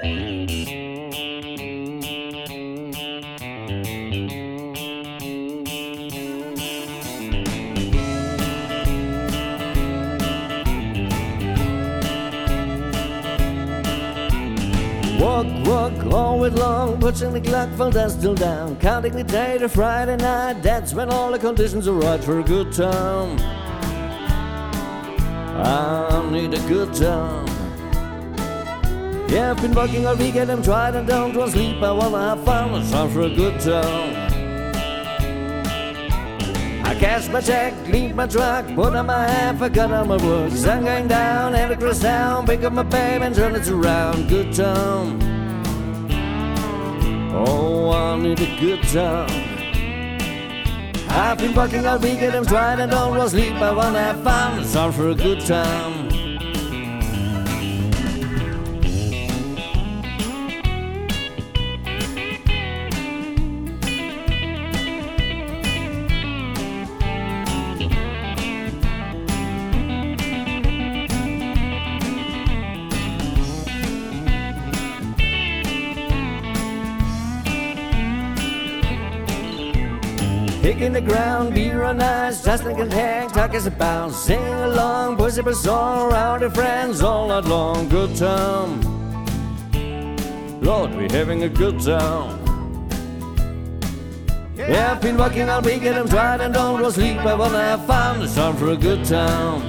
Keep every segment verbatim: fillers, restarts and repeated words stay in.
Walk, walk, always long, pushing the clock from dusk till down, counting the day to Friday night. That's when all the conditions are right for a good time. I need a good time. Yeah, I've been working all weekend, I'm tried and don't want sleep. I wanna have fun, it's time for a good time. I cash my check, clean my truck, put on my hat, forgot all my work. Sun going down, and across town, pick up my baby and turn it around. Good time. Oh, I need a good time. I've been working all weekend, I'm trying and don't want sleep. I wanna have fun, it's time for a good time. Kicking the ground, beer on ice, just like a tank, talk is about. Sing along, push up a song around the friends all night long. Good time. Lord, we're having a good time. Yeah, I've been working all weekend, I'm tired and don't want to sleep. I wanna have fun, it's time for a good time.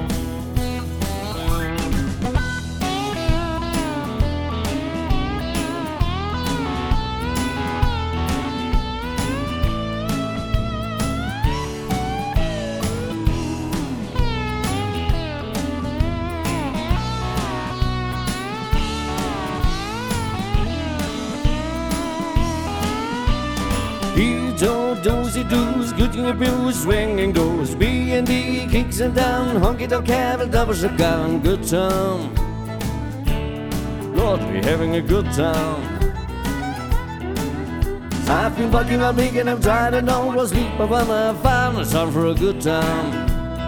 He told dozy doos, good in abuse, swinging doors, B and D, kicks and down, honky tonk cab, doubles a gun. Good time. Lord, we're having a good time. I've been working all week and I'm tired and don't want to sleep. I wanna have fun, it's time for a good time.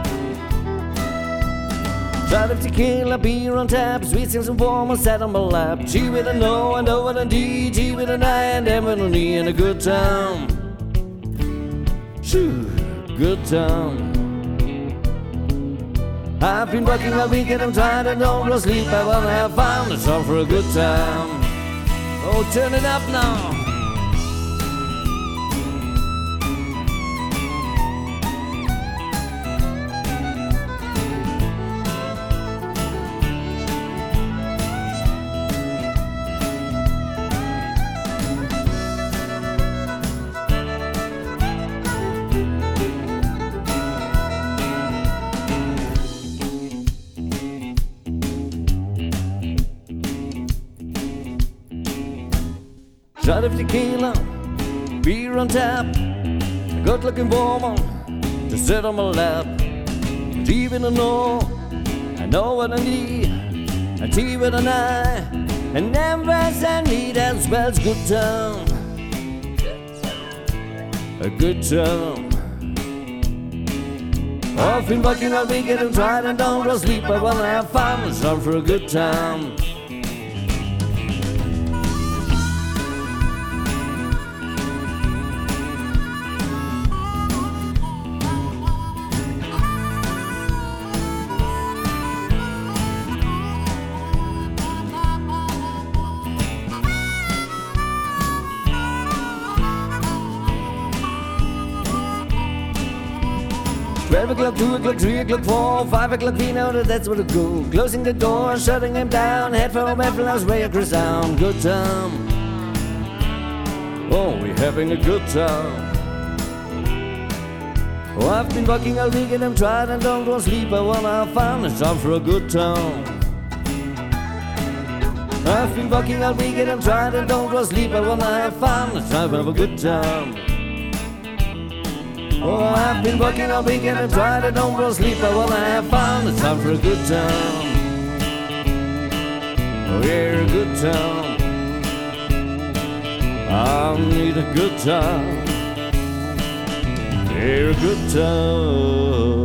Shot of tequila, beer on tap, sweet things and warm and sat on my lap. G with an O and O with a D, G with an I and M with an E, and a good time. Shoo, good time. I've been working all week and I'm tired and don't want to sleep. I wanna have fun, it's time for a good time. Oh, turn it up now. Shot of tequila, beer on tap, a good looking woman to sit on my lap. G with an O, I know what I need, a T with an I, and M with an E, that spells good time. A good time. I've been working all week and I'm tired and don't want to sleep. I wanna have fun, it's time for a good time. Twelve o'clock, two o'clock, three o'clock, four, five o'clock, we know that that's where to go. Closing the door, shutting him down, head for home, headphones way across town. Good time. Oh, we're having a good time. Oh, I've been working all week and I'm tired and don't want to sleep. I wanna have fun, it's time for a good time. I've been working all week and I'm tired and don't want to sleep. I wanna have fun, it's time for a good time. Oh, I've been working all week and I'm tired and don't want to sleep. I wanna have fun, it's time for a good time. Oh, yeah, a good time. I need a good time. Yeah, a good time.